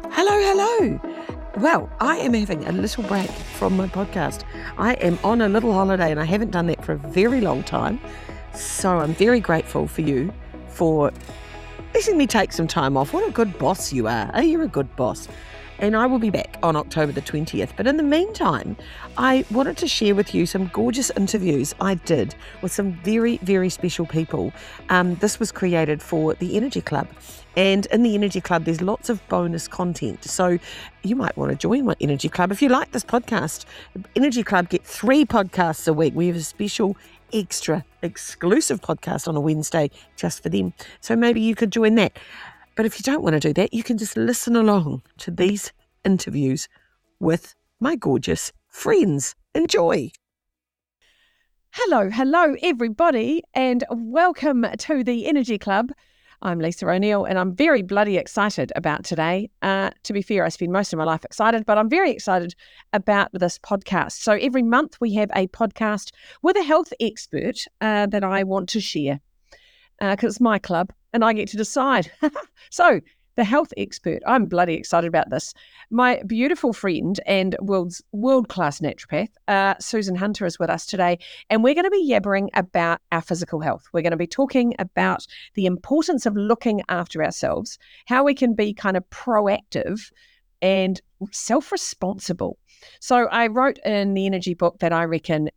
Hello, hello. Well, I am having a little break from my podcast. I am on a little holiday and I haven't done that for a very long time. So I'm very grateful for you for letting me take some time off. What a good boss you are. Oh, you're a good boss. And I will be back on October the 20th. But in the meantime, I wanted to share with you some gorgeous interviews I did with some very, very special people. This was created for the Energy Club. And in the Energy Club, there's lots of bonus content. So you might want to join my Energy Club. If you like this podcast, Energy Club get 3 podcasts a week. We have a special extra exclusive podcast on a Wednesday just for them. So maybe you could join that. But if you don't want to do that, you can just listen along to these interviews with my gorgeous friends. Enjoy. Hello, everybody, and welcome to the Energy Club. I'm Lisa O'Neill, and I'm very bloody excited about today. To be fair, I spend most of my life excited, but I'm very excited about this podcast. So every month we have a podcast with a health expert that I want to share because it's my club and I get to decide. So the health expert, I'm bloody excited about this. My beautiful friend and world-class naturopath, Susan Hunter, is with us today, and we're going to be yabbering about our physical health. We're going to be talking about the importance of looking after ourselves, how we can be kind of proactive and self-responsible. So I wrote in the energy book that I reckon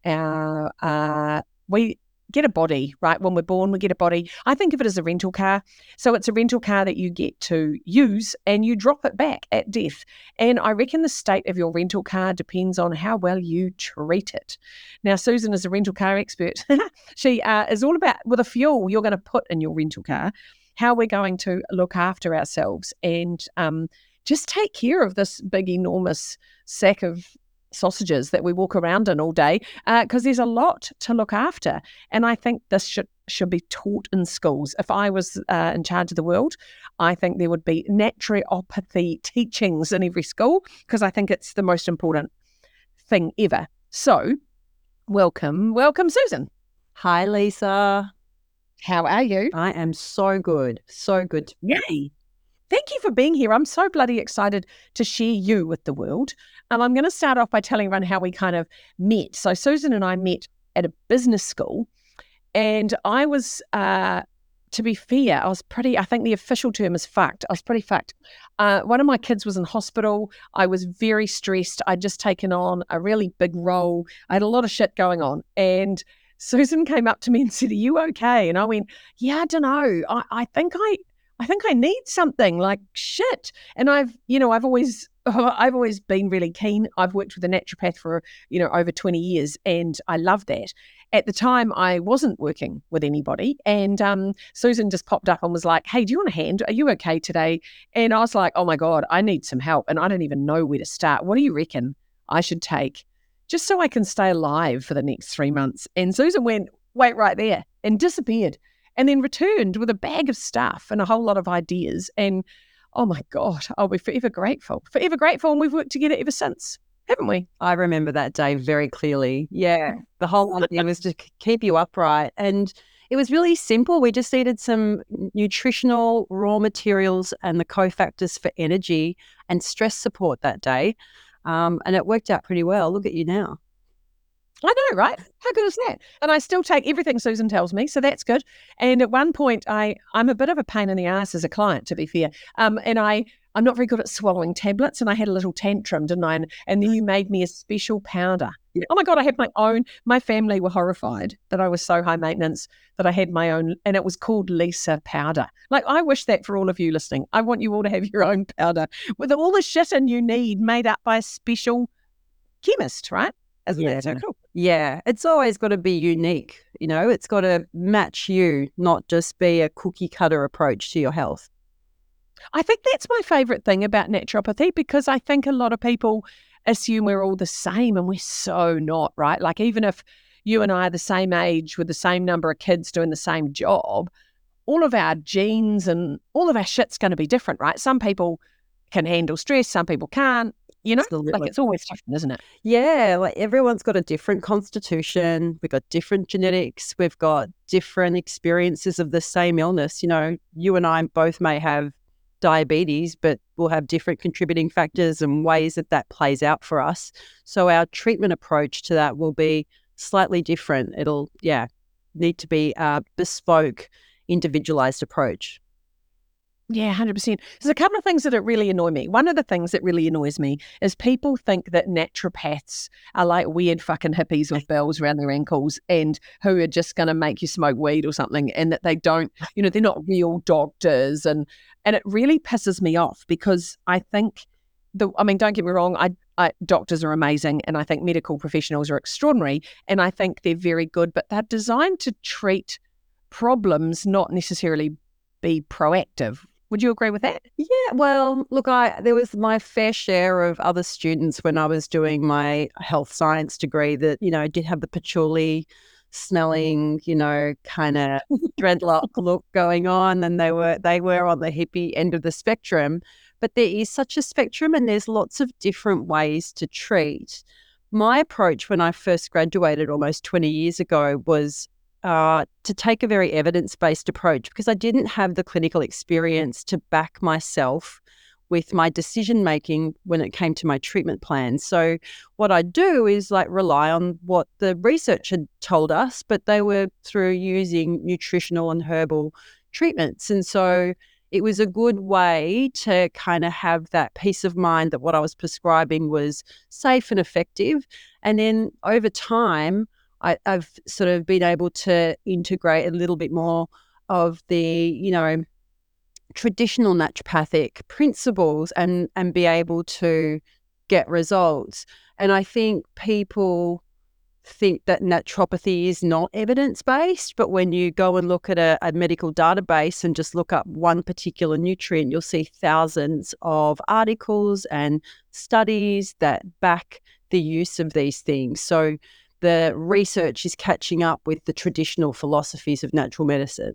we get a body, right? When we're born, we get a body. I think of it as a rental car. So it's a rental car that you get to use and you drop it back at death. And I reckon the state of your rental car depends on how well you treat it. Now, Susan is a rental car expert. She is all about, with the fuel you're going to put in your rental car, how we're going to look after ourselves and just take care of this big, enormous sack of sausages that we walk around in all day, because there's a lot to look after. And I think this should be taught in schools. If I was in charge of the world, I think there would be naturopathy teachings in every school, because I think it's the most important thing ever. So welcome, Susan. Hi, Lisa. How are you? I am so good. So good. Yay. Thank you for being here. I'm so bloody excited to share you with the world. I'm going to start off by telling everyone how we kind of met. So Susan and I met at a business school, and I was, to be fair, I think the official term is fucked. I was pretty fucked. One of my kids was in hospital. I was very stressed. I'd just taken on a really big role. I had a lot of shit going on. And Susan came up to me and said, "Are you okay?" And I went, "Yeah, I don't know. I think I need something, like shit." And I've always been really keen. I've worked with a naturopath for, over 20 years, and I love that. At the time, I wasn't working with anybody, and Susan just popped up and was like, "Hey, do you want a hand? Are you okay today?" And I was like, "Oh my God, I need some help, and I don't even know where to start. What do you reckon I should take just so I can stay alive for the next 3 months?" And Susan went, "Wait right there," and disappeared. And then returned with a bag of stuff and a whole lot of ideas. And oh my God, I'll be forever grateful. And we've worked together ever since, haven't we? I remember that day very clearly. Yeah. The whole idea was to keep you upright. And it was really simple. We just needed some nutritional raw materials and the cofactors for energy and stress support that day. And it worked out pretty well. Look at you now. I know, right? How good is that? And I still take everything Susan tells me, so that's good. And at one point, I'm a bit of a pain in the ass as a client, to be fair. And I'm not very good at swallowing tablets, and I had a little tantrum, didn't I? And then you made me a special powder. Yeah. Oh my God, I had my own. My family were horrified that I was so high maintenance that I had my own, and it was called Lisa powder. Like, I wish that for all of you listening. I want you all to have your own powder with all the shit in you need, made up by a special chemist, right? Isn't that so cool? Yeah, it's always got to be unique. It's got to match you, not just be a cookie cutter approach to your health. I think that's my favourite thing about naturopathy, because I think a lot of people assume we're all the same, and we're so not, right? Like, even if you and I are the same age with the same number of kids doing the same job, all of our genes and all of our shit's going to be different, right? Some people can handle stress, some people can't. Absolutely. Like, it's always different, isn't it? Yeah, like everyone's got a different constitution. We've got different genetics. We've got different experiences of the same illness. You and I both may have diabetes, but we'll have different contributing factors and ways that plays out for us. So our treatment approach to that will be slightly different. It'll, need to be a bespoke, individualized approach. Yeah, 100%. There's a couple of things that really annoy me. One of the things that really annoys me is people think that naturopaths are like weird fucking hippies with bells around their ankles and who are just going to make you smoke weed or something, and that they don't, they're not real doctors. And it really pisses me off because I think, don't get me wrong, doctors are amazing and I think medical professionals are extraordinary and I think they're very good, but they're designed to treat problems, not necessarily be proactive. Would you agree with that? Yeah, well, look, there was my fair share of other students when I was doing my health science degree that, did have the patchouli smelling, kind of dreadlock look going on, and they were on the hippie end of the spectrum. But there is such a spectrum and there's lots of different ways to treat. My approach when I first graduated almost 20 years ago was to take a very evidence-based approach because I didn't have the clinical experience to back myself with my decision-making when it came to my treatment plan. So what I do is rely on what the research had told us, but they were through using nutritional and herbal treatments. And so it was a good way to kind of have that peace of mind that what I was prescribing was safe and effective. And then over time, I've sort of been able to integrate a little bit more of the, traditional naturopathic principles and be able to get results. And I think people think that naturopathy is not evidence-based, but when you go and look at a medical database and just look up one particular nutrient, you'll see thousands of articles and studies that back the use of these things. So the research is catching up with the traditional philosophies of natural medicine.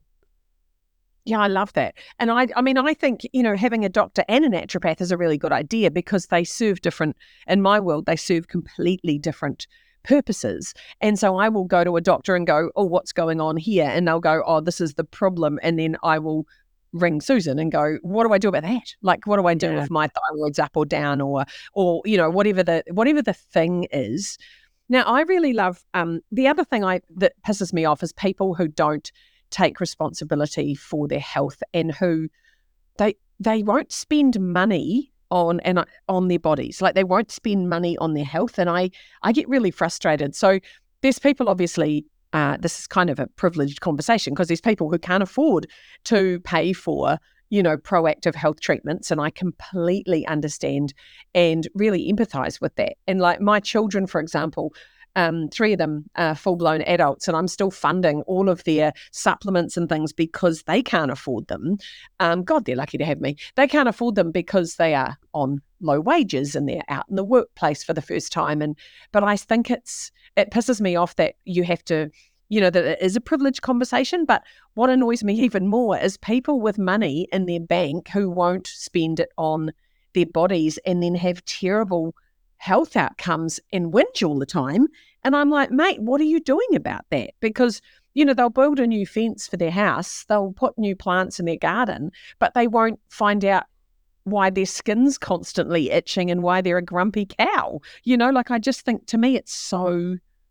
Yeah, I love that. And I think, having a doctor and a naturopath is a really good idea because they serve in my world, they serve completely different purposes. And so I will go to a doctor and go, oh, what's going on here? And they'll go, oh, this is the problem. And then I will ring Susan and go, what do I do about that? What do I do if my thyroid's up or down or whatever the thing is. Now, I really love the other thing that pisses me off is people who don't take responsibility for their health and who they won't spend money on their bodies. They won't spend money on their health, and I get really frustrated. So there's people, obviously, this is kind of a privileged conversation because there's people who can't afford to pay for proactive health treatments, and I completely understand and really empathize with that. And my children, for example, 3 of them are full-blown adults, and I'm still funding all of their supplements and things because they can't afford them. God, they're lucky to have me. They can't afford them because they are on low wages and they're out in the workplace for the first time. But I think it pisses me off that you have to, that it is a privileged conversation. But what annoys me even more is people with money in their bank who won't spend it on their bodies and then have terrible health outcomes and whinge all the time. And I'm like, mate, what are you doing about that? Because, they'll build a new fence for their house, they'll put new plants in their garden, but they won't find out why their skin's constantly itching and why they're a grumpy cow. I just think, to me, it's so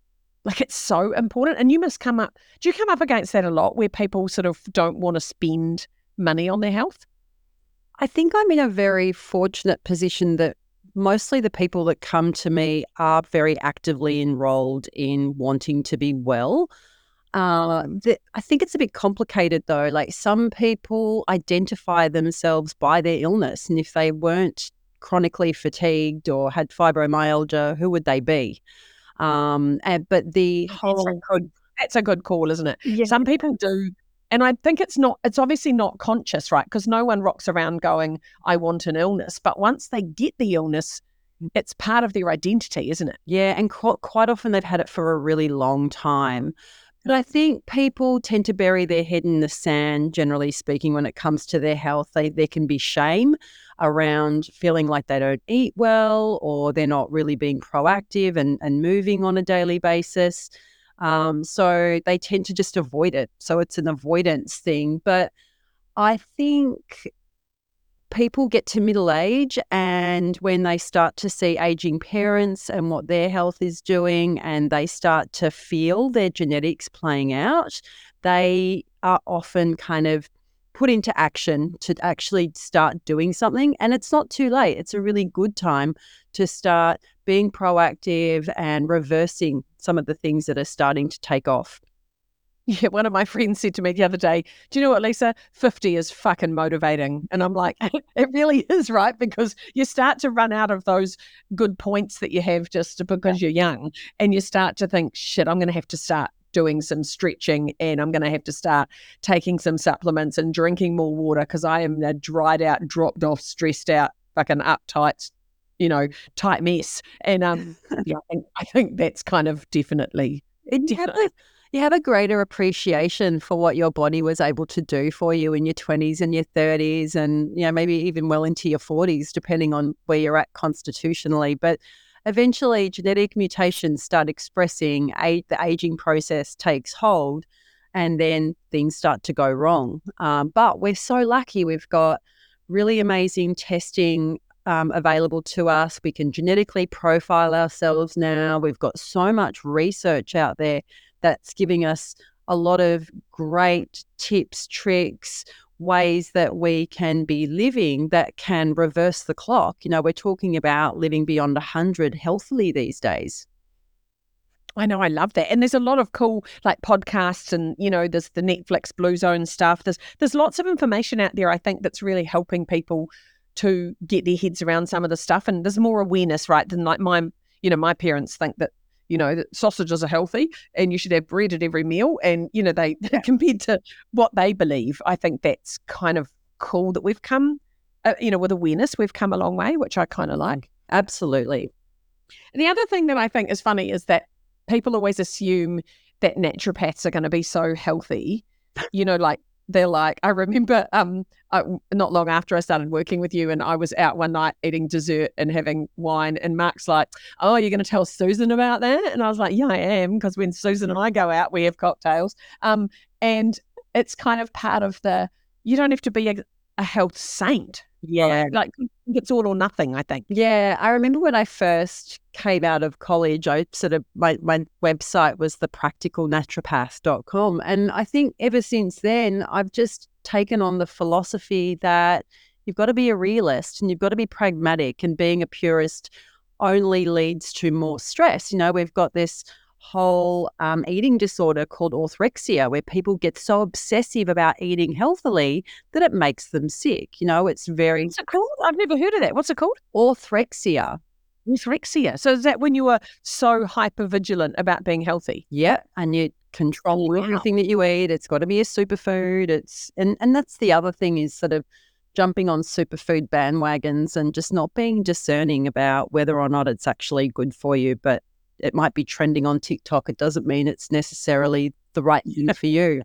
important. And do you come up against that a lot where people sort of don't want to spend money on their health? I think I'm in a very fortunate position that mostly the people that come to me are very actively enrolled in wanting to be well. I think it's a bit complicated though. Some people identify themselves by their illness, and if they weren't chronically fatigued or had fibromyalgia, who would they be? But the whole that's a good call, isn't it? Yeah. Some people do. And I think it's obviously not conscious, right? Because no one rocks around going, I want an illness. But once they get the illness, it's part of their identity, isn't it? Yeah, and quite often they've had it for a really long time. But I think people tend to bury their head in the sand, generally speaking, when it comes to their health. There can be shame around feeling like they don't eat well or they're not really being proactive and moving on a daily basis. So they tend to just avoid it. So it's an avoidance thing. But I think people get to middle age, and when they start to see aging parents and what their health is doing, and they start to feel their genetics playing out, they are often kind of put into action to actually start doing something. And it's not too late. It's a really good time to start being proactive and reversing some of the things that are starting to take off. Yeah, one of my friends said to me the other day, do you know what, Lisa? 50 is fucking motivating. And I'm like, it really is, right? Because you start to run out of those good points that you have just because you're young, and you start to think, shit, I'm going to have to start doing some stretching, and I'm going to have to start taking some supplements and drinking more water, because I am a dried out, dropped off, stressed out, fucking uptight, tight mess. And yeah, I think that's kind of definitely. You have a greater appreciation for what your body was able to do for you in your 20s and your 30s, and maybe even well into your 40s, depending on where you're at constitutionally. But eventually, genetic mutations start expressing, the aging process takes hold, and then things start to go wrong. But we're so lucky. We've got really amazing testing available to us. We can genetically profile ourselves now. We've got so much research out there that's giving us a lot of great tips, tricks, ways that we can be living that can reverse the clock. We're talking about living beyond 100 healthily these days. I know, I love that. And there's a lot of cool podcasts, and there's the Netflix Blue Zone stuff. There's lots of information out there, I think, that's really helping people to get their heads around some of the stuff. And there's more awareness, right, than my parents think that that sausages are healthy and you should have bread at every meal. And, they compared to what they believe, I think that's kind of cool that we've come, with awareness, we've come a long way, which I kind of like. Absolutely. And the other thing that I think is funny is that people always assume that naturopaths are going to be so healthy, they're like, I remember not long after I started working with you, and I was out one night eating dessert and having wine, and Mark's like, oh, you're going to tell Susan about that? And I was like, yeah, I am, because when Susan and I go out, we have cocktails. And it's kind of part of you don't have to be a health saint. Yeah. Like, it's all or nothing, I think. Yeah. I remember when I first came out of college, my website was thepracticalnaturopath.com. And I think ever since then, I've just taken on the philosophy that you've got to be a realist and you've got to be pragmatic, and being a purist only leads to more stress. We've got this whole eating disorder called orthorexia, where people get so obsessive about eating healthily that it makes them sick. It's very... What's it called? I've never heard of that. What's it called? Orthorexia. Orthorexia. So is that when you are so hyper vigilant about being healthy? Yeah, and you control everything that you eat. It's got to be a superfood. And that's the other thing, is sort of jumping on superfood bandwagons and just not being discerning about whether or not it's actually good for you. But it might be trending on TikTok. It doesn't mean it's necessarily the right thing for you.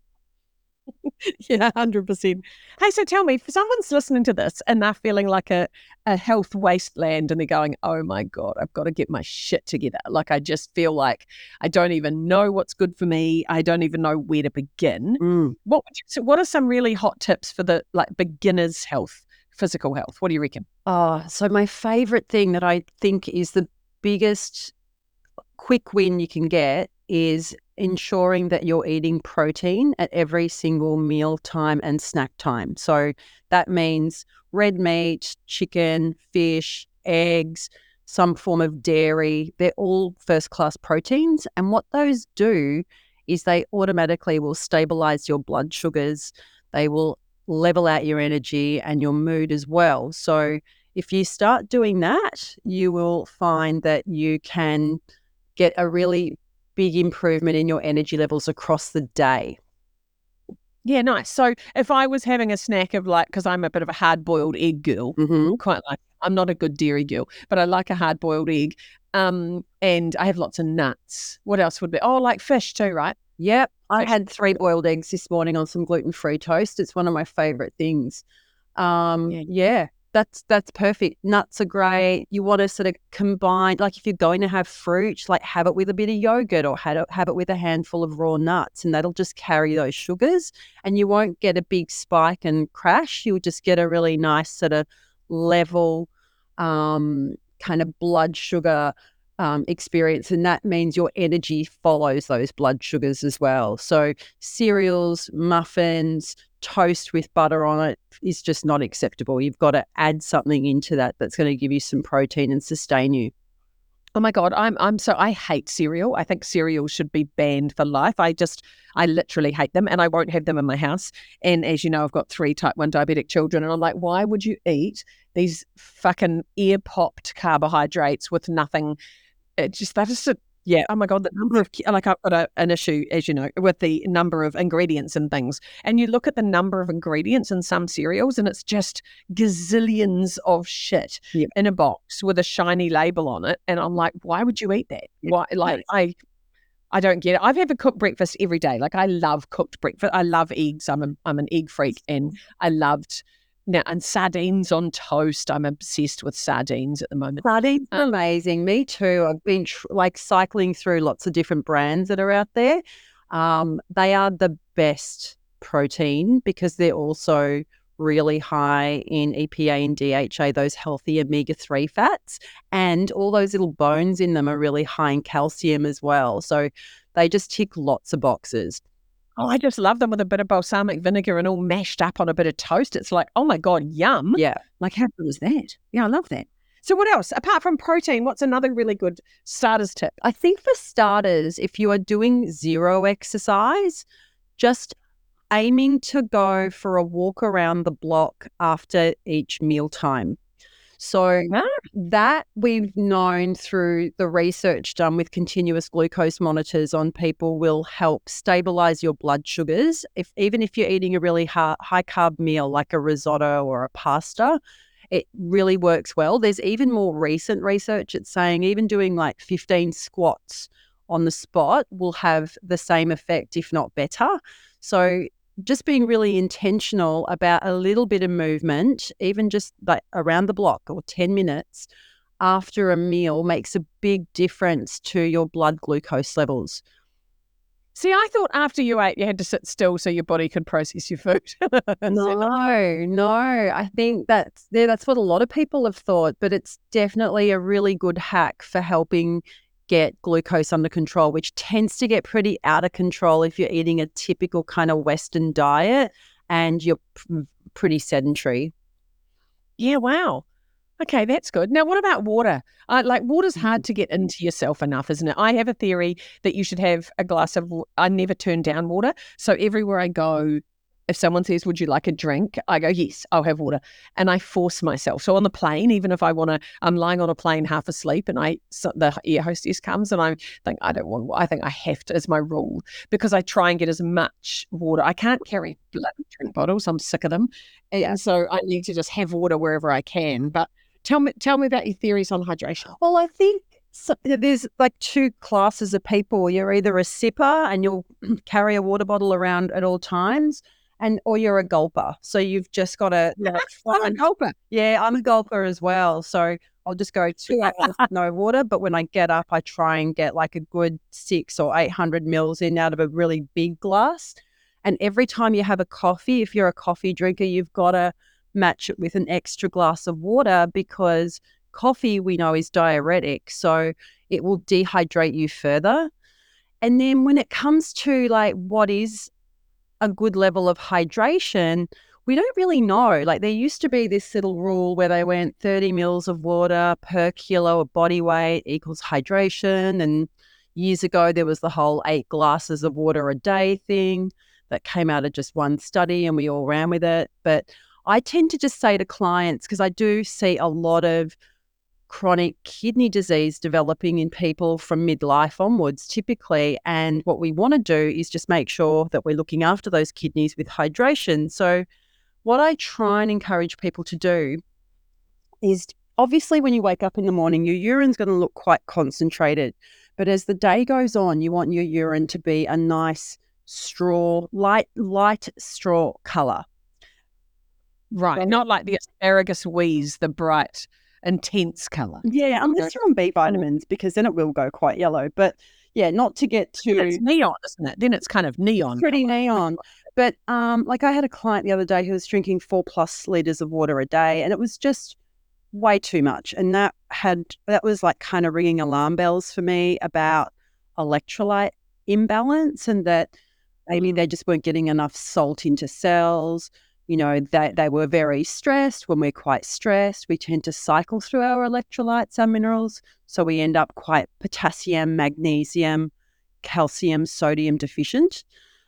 Yeah, 100%. Hey, so tell me, if someone's listening to this and they're feeling like a health wasteland, and they're going, oh my God, I've got to get my shit together. Like, I just feel like I don't even know what's good for me. I don't even know where to begin. What are some really hot tips for the beginner's health, physical health? What do you reckon? Oh, so my favorite thing that I think is the biggest quick win you can get is ensuring that you're eating protein at every single meal time and snack time. So that means red meat, chicken, fish, eggs, some form of dairy. They're all first-class proteins. And what those do is they automatically will stabilize your blood sugars. They will level out your energy and your mood as well. So if you start doing that, you will find that you can get a really big improvement in your energy levels across the day. Yeah, nice. So if I was having a snack of because I'm a bit of a hard-boiled egg girl, quite like, I'm not a good dairy girl, but I like a hard-boiled egg, and I have lots of nuts. What else would be? Oh, like fish too, right? Yep. I had 3 boiled eggs this morning on some gluten-free toast. It's one of my favorite things. Yeah. That's perfect. Nuts are great. You want to sort of combine, like if you're going to have fruit, like have it with a bit of yogurt or have it with a handful of raw nuts, and that'll just carry those sugars, and you won't get a big spike and crash. You'll just get a really nice sort of level kind of blood sugar experience, and that means your energy follows those blood sugars as well. So cereals, muffins, toast with butter on it is just not acceptable. You've got to add something into that that's going to give you some protein and sustain you. Oh my God, I hate cereal. I think cereal should be banned for life. I literally hate them, and I won't have them in my house. And as you know, I've got 3 type 1 diabetic children, and I'm like, why would you eat these fucking ear popped carbohydrates with nothing? Yeah. Oh my God, the number of, like, I've got an issue, as you know, with the number of ingredients and things. And you look at the number of ingredients in some cereals, and it's just gazillions of shit in a box with a shiny label on it. And I'm like, why would you eat that? Why? Like, I don't get it. I've had a cooked breakfast every day. Like, I love cooked breakfast. I love eggs. I'm an egg freak, and I loved. Now, and sardines on toast. I'm obsessed with sardines at the moment. Sardines are amazing. Me too. I've been cycling through lots of different brands that are out there. They are the best protein because they're also really high in EPA and DHA, those healthy omega-3 fats, and all those little bones in them are really high in calcium as well. So they just tick lots of boxes. Oh, I just love them with a bit of balsamic vinegar and all mashed up on a bit of toast. It's like, oh my God, yum. Yeah. Like, how good is that? Yeah, I love that. So what else? Apart from protein, what's another really good starters tip? I think for starters, if you are doing zero exercise, just aiming to go for a walk around the block after each mealtime. So that we've known through the research done with continuous glucose monitors on people will help stabilize your blood sugars. Even if you're eating a really high carb meal like a risotto or a pasta, it really works well. There's even more recent research. It's saying even doing like 15 squats on the spot will have the same effect, if not better. So just being really intentional about a little bit of movement, even just like around the block or 10 minutes after a meal makes a big difference to your blood glucose levels. See, I thought after you ate, you had to sit still so your body could process your food. No. I think that's what a lot of people have thought, but it's definitely a really good hack for helping get glucose under control, which tends to get pretty out of control if you're eating a typical kind of Western diet and you're pretty sedentary. Yeah, wow. Okay, that's good. Now, what about water? Water's hard to get into yourself enough, isn't it? I have a theory that you should have a glass of. I never turn down water, so everywhere I go, if someone says, "Would you like a drink?" I go, "Yes, I'll have water," and I force myself. So on the plane, even if I want to, I'm lying on a plane half asleep, and the air hostess comes, and I think I don't want. I think I have to. It's my rule because I try and get as much water. I can't carry bloody drink bottles. I'm sick of them, and so I need to just have water wherever I can. But tell me about your theories on hydration. Well, I think there's like 2 classes of people. You're either a sipper and you'll carry a water bottle around at all times, or you're a gulper. So you've just got to. I'm a gulper. Yeah, I'm a gulper as well. So I'll just go 2 hours no water. But when I get up, I try and get like a good 600 or 800 mils in out of a really big glass. And every time you have a coffee, if you're a coffee drinker, you've got to match it with an extra glass of water because coffee we know is diuretic. So it will dehydrate you further. And then when it comes to like what is a good level of hydration, we don't really know. Like there used to be this little rule where they went 30 mils of water per kilo of body weight equals hydration. And years ago, there was the whole 8 glasses of water a day thing that came out of just one study and we all ran with it. But I tend to just say to clients, because I do see a lot of chronic kidney disease developing in people from midlife onwards typically. And what we want to do is just make sure that we're looking after those kidneys with hydration. So what I try and encourage people to do is obviously when you wake up in the morning, your urine's going to look quite concentrated. But as the day goes on, you want your urine to be a nice straw, light straw colour. Right. Not like the asparagus wheeze, the bright, intense colour. Yeah, unless you're on B vitamins, because then it will go quite yellow. But yeah, not to get too... It's neon, isn't it? Then it's kind of neon. Pretty neon. But like I had a client the other day who was drinking 4+ liters of water a day, and it was just way too much. And that was like kind of ringing alarm bells for me about electrolyte imbalance, and that maybe they just weren't getting enough salt into cells. You know, they were very stressed. When we're quite stressed, we tend to cycle through our electrolytes, our minerals. So we end up quite potassium, magnesium, calcium, sodium deficient.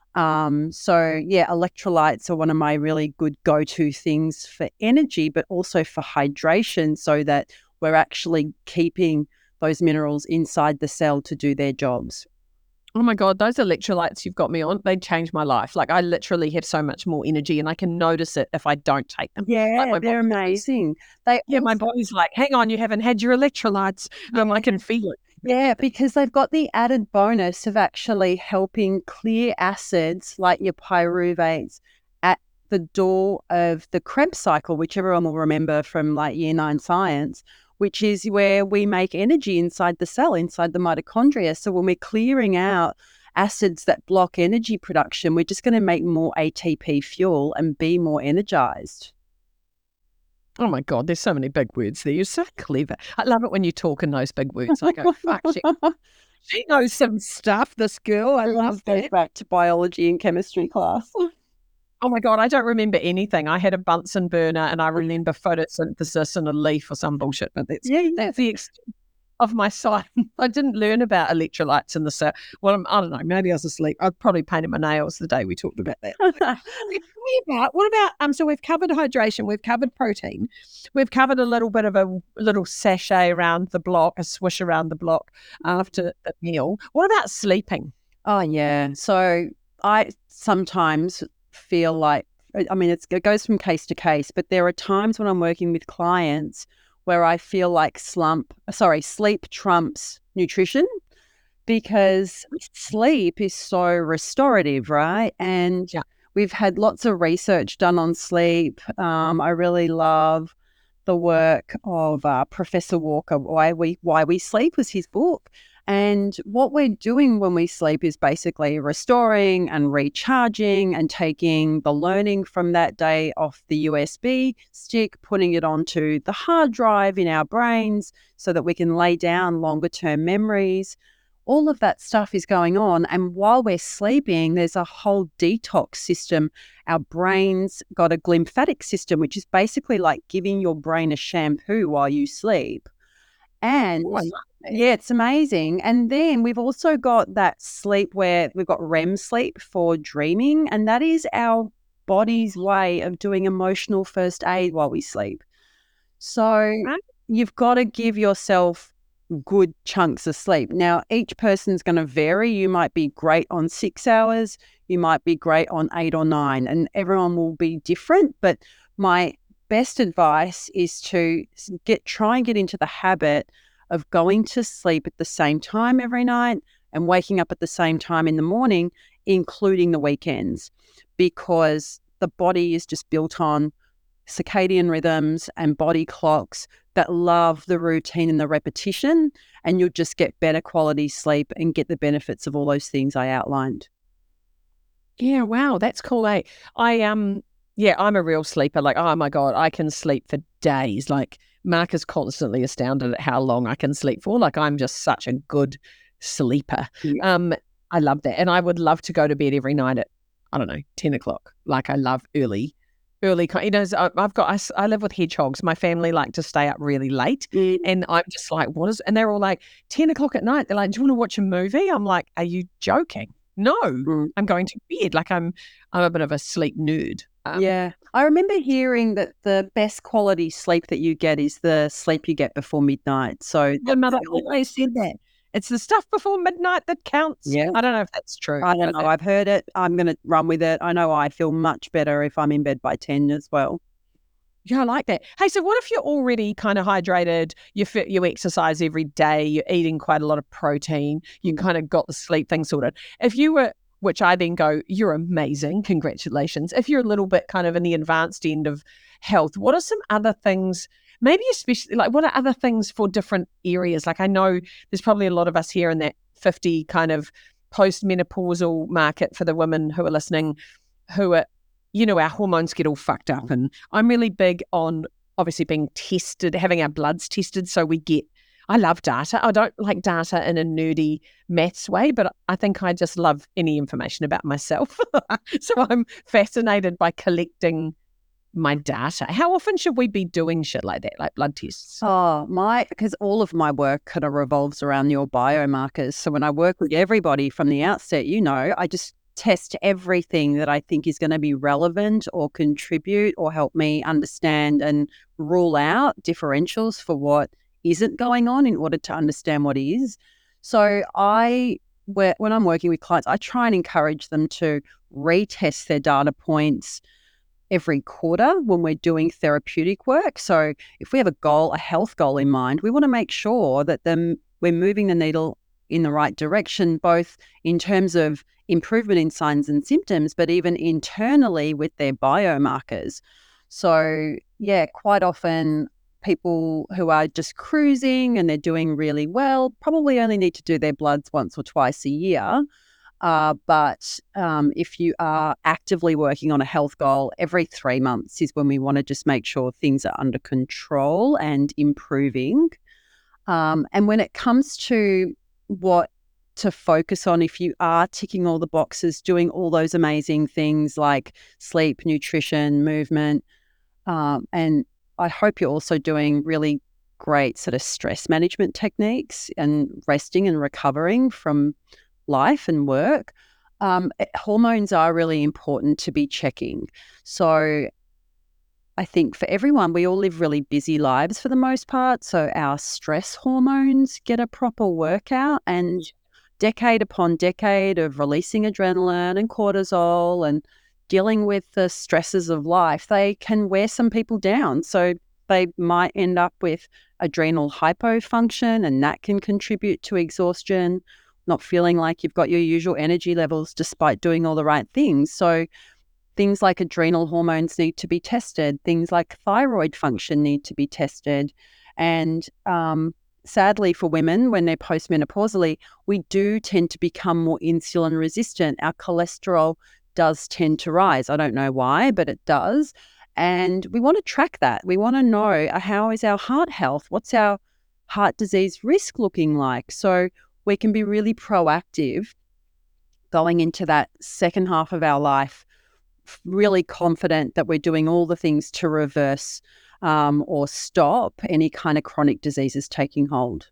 So yeah, electrolytes are one of my really good go-to things for energy, but also for hydration, so that we're actually keeping those minerals inside the cell to do their jobs. Oh my God, those electrolytes you've got me on, they changed my life. Like I literally have so much more energy and I can notice it if I don't take them. Yeah, like they're amazing. My body's like, hang on, you haven't had your electrolytes. I can feel it. Yeah, because they've got the added bonus of actually helping clear acids like your pyruvates at the door of the Krebs cycle, which everyone will remember from like year 9 science, which is where we make energy inside the cell, inside the mitochondria. So when we're clearing out acids that block energy production, we're just going to make more ATP fuel and be more energized. Oh my God, there's so many big words there. You're so clever. I love it when you talk in those big words. I go, fuck, she knows some stuff, this girl. I love that. Goes back to biology and chemistry class. Oh my God, I don't remember anything. I had a Bunsen burner and I remember photosynthesis and a leaf or some bullshit, but that's the extent of my science. I didn't learn about electrolytes in the cell. Well, I don't know, maybe I was asleep. I probably painted my nails the day we talked about that. What about, so we've covered hydration, we've covered protein, we've covered a little bit of a little sachet around the block, a swish around the block after the meal. What about sleeping? Oh, yeah. So I sometimes feel like, I mean, it goes from case to case, but there are times when I'm working with clients where I feel like sleep trumps nutrition, because sleep is so restorative, right? And we've had lots of research done on sleep. I really love the work of Professor Walker. Why We Sleep was his book. And what we're doing when we sleep is basically restoring and recharging and taking the learning from that day off the USB stick, putting it onto the hard drive in our brains so that we can lay down longer term memories. All of that stuff is going on. And while we're sleeping, there's a whole detox system. Our brain's got a glymphatic system, which is basically like giving your brain a shampoo while you sleep. And yeah, it's amazing. And then we've also got that sleep where we've got REM sleep for dreaming. And that is our body's way of doing emotional first aid while we sleep. So you've got to give yourself good chunks of sleep. Now, each person's going to vary. You might be great on 6 hours. You might be great on 8 or 9. And everyone will be different. But my best advice is to try and get into the habit of going to sleep at the same time every night and waking up at the same time in the morning, including the weekends, because the body is just built on circadian rhythms and body clocks that love the routine and the repetition, and you'll just get better quality sleep and get the benefits of all those things I outlined. Yeah, wow, that's cool. I'm a real sleeper. Like, oh my God, I can sleep for days. Like, Mark is constantly astounded at how long I can sleep for. Like, I'm just such a good sleeper. Yeah. I love that. And I would love to go to bed every night at, 10 o'clock. Like, I love early. I live with hedgehogs. My family like to stay up really late. And I'm just like, and they're all like 10 o'clock at night. They're like, do you want to watch a movie? I'm like, are you joking? No, I'm going to bed. Like, I'm a bit of a sleep nerd. I remember hearing that the best quality sleep that you get is the sleep you get before midnight. So my mother always said that. It's the stuff before midnight that counts. Yeah. I don't know if that's true. I don't know. I've heard it. I'm going to run with it. I know I feel much better if I'm in bed by 10 as well. Yeah, I like that. Hey, so what if you're already kind of hydrated, you exercise every day, you're eating quite a lot of protein, you kind of got the sleep thing sorted. If you were, which I then go, you're amazing, congratulations. If you're a little bit kind of in the advanced end of health, what are some other things, maybe especially, like what are other things for different areas? Like I know there's probably a lot of us here in that 50 kind of post-menopausal market for the women who are listening, who are, our hormones get all fucked up. And I'm really big on obviously being tested, having our bloods tested. So I love data. I don't like data in a nerdy maths way, but I think I just love any information about myself. So I'm fascinated by collecting my data. How often should we be doing shit like that, like blood tests? Because all of my work kind of revolves around your biomarkers. So when I work with everybody from the outset, I just test everything that I think is going to be relevant or contribute or help me understand and rule out differentials for what isn't going on in order to understand what is. So when I'm working with clients, I try and encourage them to retest their data points every quarter when we're doing therapeutic work. So if we have a health goal in mind, we want to make sure that we're moving the needle in the right direction, both in terms of improvement in signs and symptoms, but even internally with their biomarkers. So quite often people who are just cruising and they're doing really well probably only need to do their bloods once or twice a year. But if you are actively working on a health goal, every 3 months is when we want to just make sure things are under control and improving. And when it comes to what to focus on, if you are ticking all the boxes, doing all those amazing things like sleep, nutrition, movement, and I hope you're also doing really great sort of stress management techniques and resting and recovering from life and work. Hormones are really important to be checking. So I think for everyone, we all live really busy lives for the most part. So our stress hormones get a proper workout, and decade upon decade of releasing adrenaline and cortisol and dealing with the stresses of life, they can wear some people down. So they might end up with adrenal hypofunction, and that can contribute to exhaustion, not feeling like you've got your usual energy levels despite doing all the right things. So things like adrenal hormones need to be tested. Things like thyroid function need to be tested. And sadly for women, when they're postmenopausally, we do tend to become more insulin resistant. Our cholesterol does tend to rise. I don't know why, but it does. And we want to track that. We want to know how is our heart health? What's our heart disease risk looking like? So we can be really proactive going into that second half of our life, really confident that we're doing all the things to reverse or stop any kind of chronic diseases taking hold.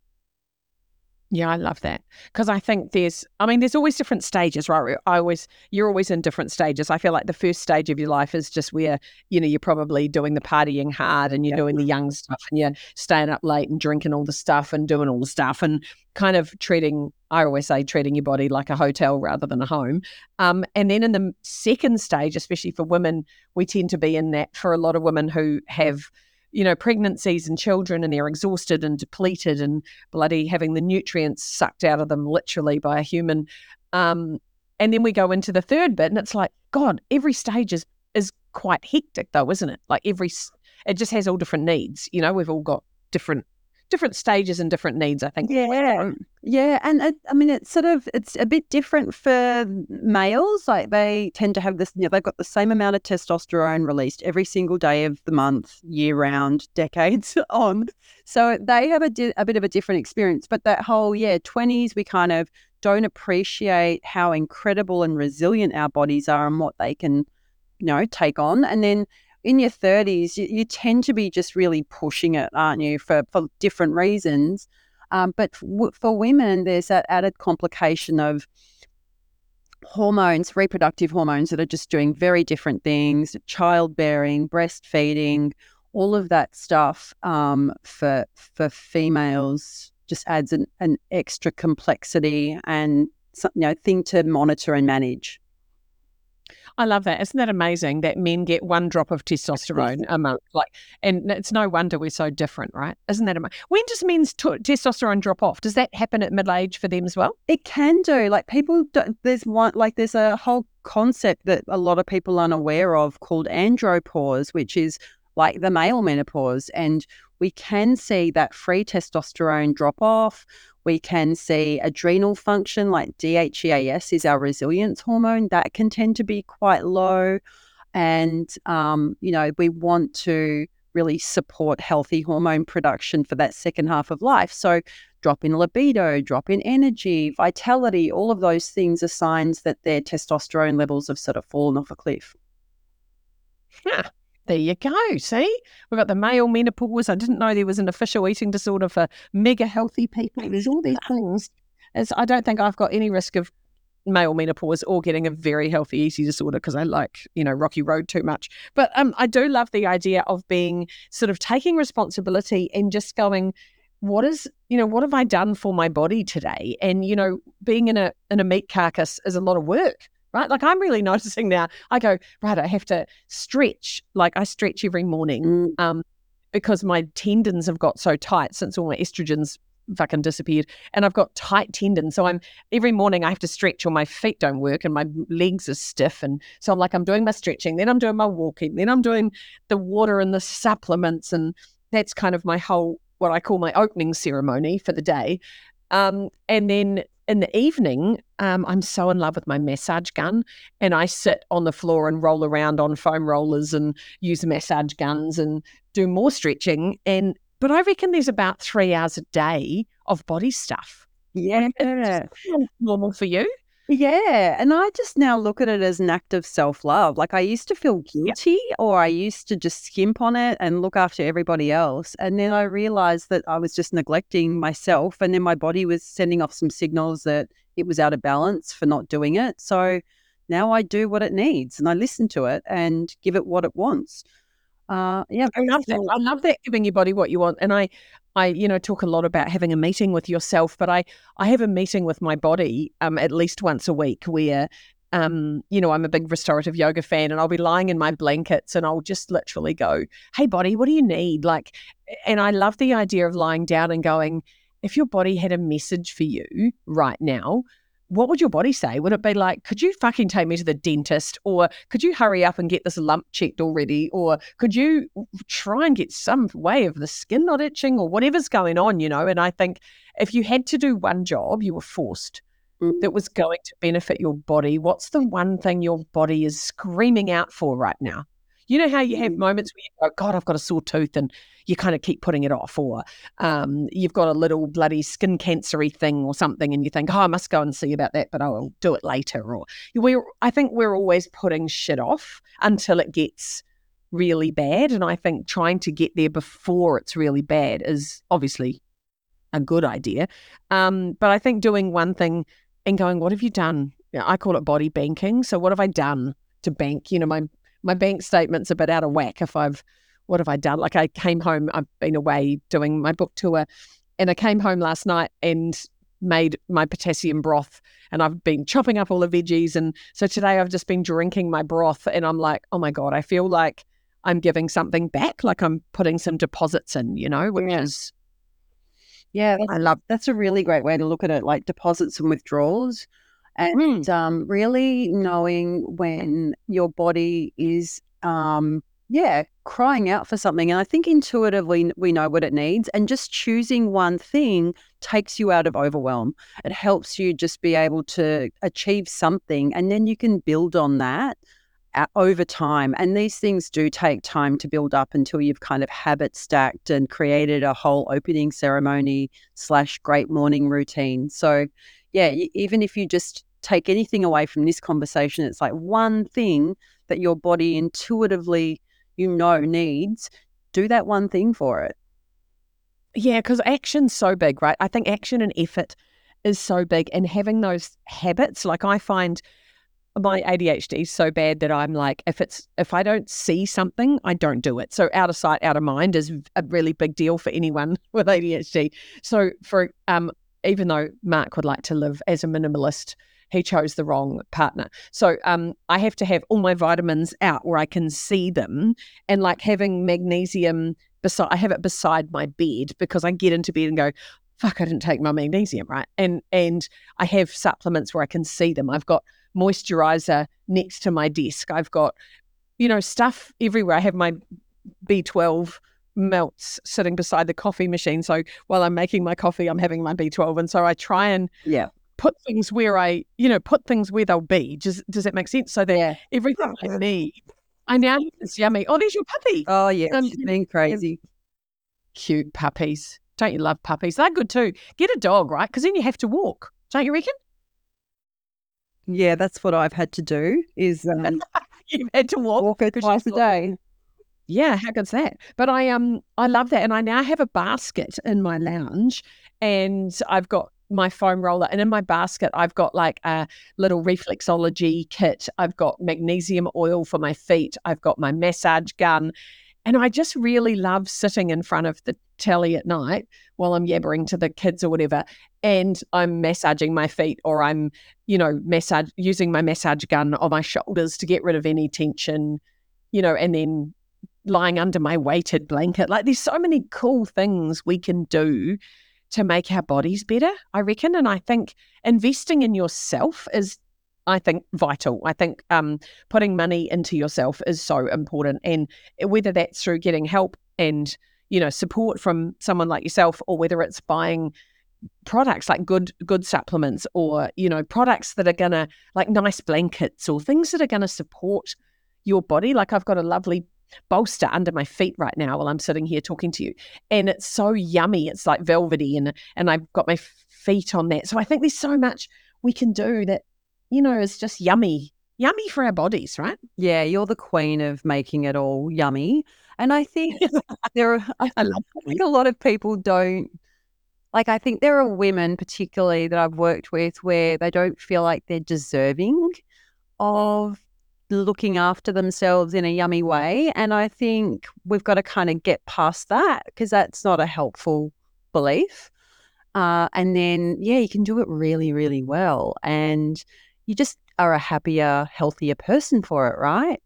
Yeah, I love that, because I think there's always different stages, right? You're always in different stages. I feel like the first stage of your life is just where, you're probably doing the partying hard and you're doing the young stuff and you're staying up late and drinking all the stuff and doing all the stuff and kind of treating your body like a hotel rather than a home. And then in the second stage, especially for women, we tend to be in that for a lot of women who have pregnancies and children, and they're exhausted and depleted and bloody having the nutrients sucked out of them literally by a human. And then we go into the third bit and it's like, God, every stage is quite hectic though, isn't it? Like it just has all different needs. We've all got different stages and different needs, I think. Yeah. And it's a bit different for males. Like they tend to have this, they've got the same amount of testosterone released every single day of the month, year round, decades on. So they have a bit of a different experience. But that whole, 20s, we kind of don't appreciate how incredible and resilient our bodies are and what they can, take on. And then in your 30s, you tend to be just really pushing it, aren't you, for different reasons. But for women, there's that added complication of hormones, reproductive hormones that are just doing very different things, childbearing, breastfeeding, all of that stuff for females just adds an extra complexity and thing to monitor and manage. I love that. Isn't that amazing that men get 1 drop of testosterone a month? And it's no wonder we're so different, right? Isn't that amazing? When does men's testosterone drop off? Does that happen at middle-age for them as well? It can do. There's a whole concept that a lot of people aren't aware of called andropause, which is like the male menopause. And we can see that free testosterone drop off. We can see adrenal function, like DHEAS is our resilience hormone, that can tend to be quite low. And, we want to really support healthy hormone production for that second half of life. So drop in libido, drop in energy, vitality, all of those things are signs that their testosterone levels have sort of fallen off a cliff. Yeah. There you go. See, we've got the male menopause. I didn't know there was an official eating disorder for mega healthy people. There's all these things. I don't think I've got any risk of male menopause or getting a very healthy eating disorder because I like, rocky road too much. But I do love the idea of being sort of taking responsibility and just going, what have I done for my body today? And, being in a meat carcass is a lot of work. Right? Like I'm really noticing now, I go, right, I have to stretch. Like I stretch every morning because my tendons have got so tight since all my estrogens fucking disappeared and I've got tight tendons. So every morning I have to stretch or my feet don't work and my legs are stiff. And so I'm doing my stretching, then I'm doing my walking, then I'm doing the water and the supplements. And that's kind of my whole, what I call my opening ceremony for the day. And then in the evening, I'm so in love with my massage gun and I sit on the floor and roll around on foam rollers and use massage guns and do more stretching. But I reckon there's about 3 hours a day of body stuff. Yeah. Normal for you? Yeah. And I just now look at it as an act of self-love. Like I used to feel guilty or I used to just skimp on it and look after everybody else. And then I realized that I was just neglecting myself and then my body was sending off some signals that it was out of balance for not doing it. So now I do what it needs and I listen to it and give it what it wants. I love that. I love that, giving your body what you want. And I talk a lot about having a meeting with yourself, but I have a meeting with my body at least once a week where, I'm a big restorative yoga fan and I'll be lying in my blankets and I'll just literally go, hey, body, what do you need? And I love the idea of lying down and going, if your body had a message for you right now, what would your body say? Would it be like, could you fucking take me to the dentist? Or could you hurry up and get this lump checked already? Or could you try and get some way of the skin not itching or whatever's going on, And I think if you had to do one job, you were forced, that was going to benefit your body, what's the one thing your body is screaming out for right now? You know how you have moments where you go, God, I've got a sore tooth and you kind of keep putting it off, or you've got a little bloody skin cancery thing or something and you think, I must go and see about that, but I'll do it later. Or I think we're always putting shit off until it gets really bad. And I think trying to get there before it's really bad is obviously a good idea. But I think doing one thing and going, what have you done? I call it body banking. So what have I done to bank? My bank statement's a bit out of whack what have I done? Like I came home, I've been away doing my book tour and I came home last night and made my potassium broth and I've been chopping up all the veggies. And so today I've just been drinking my broth and I'm like, oh my God, I feel like I'm giving something back, like I'm putting some deposits in, which is... Yeah, I love that's a really great way to look at it, like deposits and withdrawals. And really knowing when your body is, crying out for something. And I think intuitively we know what it needs. And just choosing one thing takes you out of overwhelm. It helps you just be able to achieve something. And then you can build on that over time. And these things do take time to build up until you've kind of habit stacked and created a whole opening ceremony / great morning routine. So yeah, even if you just take anything away from this conversation, it's like one thing that your body intuitively, needs, do that one thing for it. Yeah, because action's so big, right? I think action and effort is so big, and having those habits, like I find my ADHD is so bad that I'm like, if I don't see something, I don't do it. So out of sight, out of mind is a really big deal for anyone with ADHD. So even though Mark would like to live as a minimalist, he chose the wrong partner. So I have to have all my vitamins out where I can see them, and like having magnesium I have it beside my bed because I get into bed and go, fuck, I didn't take my magnesium, right? And I have supplements where I can see them. I've got moisturizer next to my desk. I've got, stuff everywhere. I have my B12 melts sitting beside the coffee machine. So while I'm making my coffee, I'm having my B12. And so I try and put things where put things where they'll be. Does that make sense? So that everything I need, I now have this yummy. Oh, there's your puppy. Oh, yeah. She's been crazy. Cute puppies. Don't you love puppies? They're good too. Get a dog, right? Because then you have to walk. Don't you reckon? Yeah, that's what I've had to do is you've had to walk it twice a day. Yeah, how good's that? But I love that. And I now have a basket in my lounge and I've got my foam roller, and in my basket I've got like a little reflexology kit. I've got magnesium oil for my feet. I've got my massage gun. And I just really love sitting in front of the telly at night while I'm yabbering to the kids or whatever, and I'm massaging my feet, or I'm, using my massage gun on my shoulders to get rid of any tension, and then lying under my weighted blanket. Like, there's so many cool things we can do to make our bodies better, I reckon. And I think investing in yourself is, vital. I think putting money into yourself is so important. And whether that's through getting help and, support from someone like yourself, or whether it's buying products like good supplements, or, products that are going to, like nice blankets or things that are going to support your body. Like, I've got a lovely bolster under my feet right now while I'm sitting here talking to you, and it's so yummy. It's like velvety, and I've got my feet on that. So I think there's so much we can do that, is just yummy for our bodies, right? Yeah, you're the queen of making it all yummy. And I think I think a lot of people don't, like, I think there are women particularly that I've worked with where they don't feel like they're deserving of looking after themselves in a yummy way. And I think we've got to kind of get past that, because that's not a helpful belief. And then, you can do it really, really well. And you just are a happier, healthier person for it, right?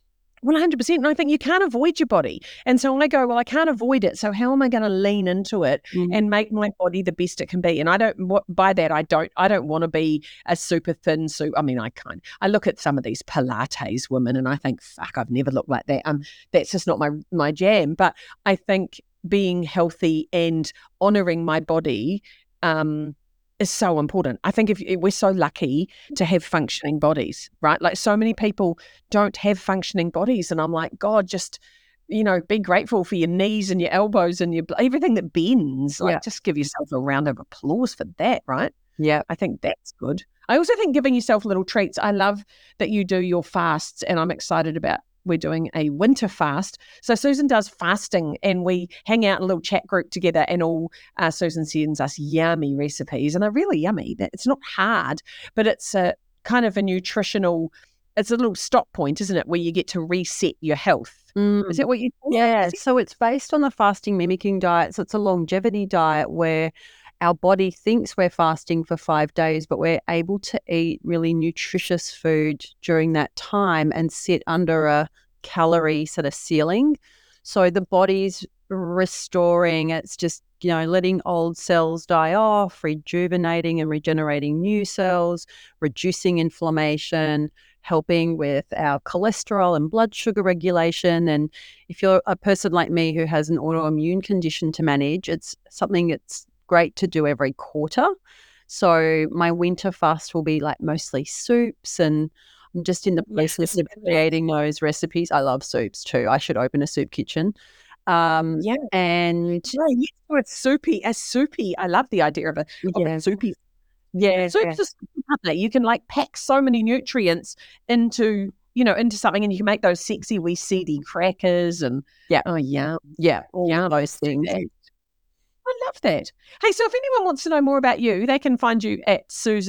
100%. And I think you can't avoid your body. And so I go, well, I can't avoid it. So how am I going to lean into it and make my body the best it can be? And I don't want to be a super thin suit. I mean, I look at some of these Pilates women and I think, fuck, I've never looked like that. That's just not my jam. But I think being healthy and honoring my body, is so important. I think we're so lucky to have functioning bodies, right? Like, so many people don't have functioning bodies, and I'm like, God, just, be grateful for your knees and your elbows and everything that bends. Like, just give yourself a round of applause for that, right? Yeah, I think that's good. I also think giving yourself little treats. I love that you do your fasts, and I'm excited about, we're doing a winter fast. So Susan does fasting, and we hang out in a little chat group together, and all Susan sends us yummy recipes, and they're really yummy. It's not hard, but it's a kind of a nutritional, it's a little stop point, isn't it, where you get to reset your health. Is that what you think? Yeah, so it's based on the fasting mimicking diet. So it's a longevity diet where our body thinks we're fasting for 5 days, but we're able to eat really nutritious food during that time and sit under a calorie sort of ceiling. So the body's restoring, it's just, letting old cells die off, rejuvenating and regenerating new cells, reducing inflammation, helping with our cholesterol and blood sugar regulation. And if you're a person like me who has an autoimmune condition to manage, it's something that's great to do every quarter. So my winter fast will be like mostly soups, and I'm just in the process of creating those recipes. I love soups too. I should open a soup kitchen. And it's soupy. As soupy, I love the idea of a soupy. Yeah, soups are soupy, aren't they? You can like pack so many nutrients into something, and you can make those sexy wee seedy crackers and all those things. I love that. Hey, so if anyone wants to know more about you, they can find you at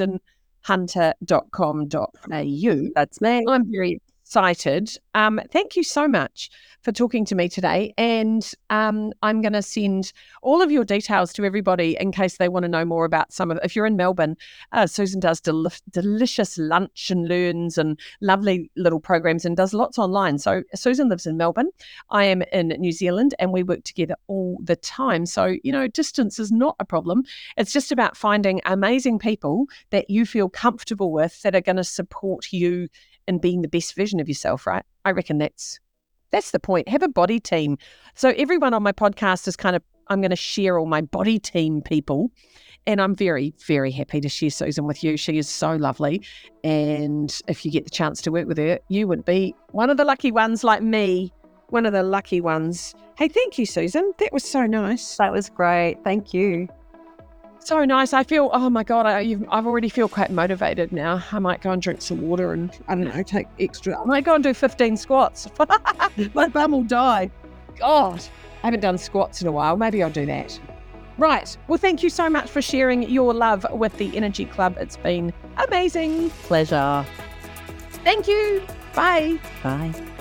susanhunter.com.au. That's me. I'm very excited. Thank you so much for talking to me today. And I'm going to send all of your details to everybody in case they want to know more about if you're in Melbourne, Susan does delicious lunch and learns and lovely little programs and does lots online. So Susan lives in Melbourne. I am in New Zealand, and we work together all the time. So, distance is not a problem. It's just about finding amazing people that you feel comfortable with that are going to support you in being the best version of yourself, right? I reckon that's That's the point. Have a body team. So everyone on my podcast is I'm going to share all my body team people. And I'm very, very happy to share Susan with you. She is so lovely. And if you get the chance to work with her, you would be one of the lucky ones like me. One of the lucky ones. Hey, thank you, Susan. That was so nice. That was great. Thank you. So nice. I feel, oh my God, I already feel quite motivated now. I might go and drink some water and, I don't know, take extra. I might go and do 15 squats. My bum will die. God, I haven't done squats in a while. Maybe I'll do that. Right. Well, thank you so much for sharing your love with the Energy Club. It's been amazing. Pleasure. Thank you. Bye. Bye.